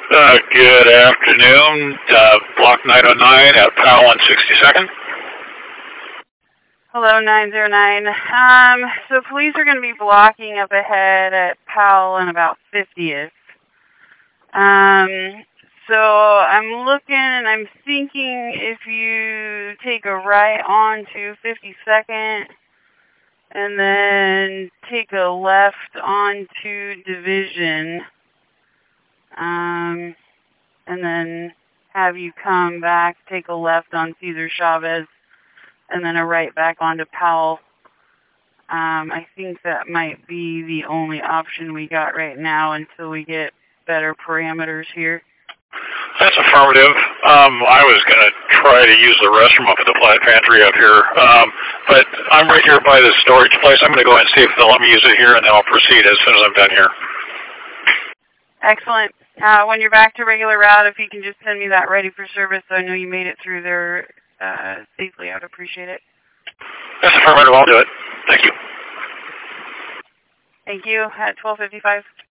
Good afternoon. Block 909 at PAL 162nd. Hello, 909. So police are going to be blocking up ahead at Powell and about 50th. So I'm looking and I'm thinking if you take a right on to 52nd and then take a left onto Division, and then have you come back, take a left on Cesar Chavez, and then a right back onto Powell. I think that might be the only option we got right now until we get better parameters here. That's affirmative. I was going to try to use the restroom up at the Flat Pantry up here, but I'm right here by the storage place. I'm going to go ahead and see if they'll let me use it here, and then I'll proceed as soon as I'm done here. Excellent. When you're back to regular route, if you can just send me that ready for service so I know you made it through there safely, I would appreciate it. That's affirmative. I'll do it. Thank you. Thank you. At 12:55.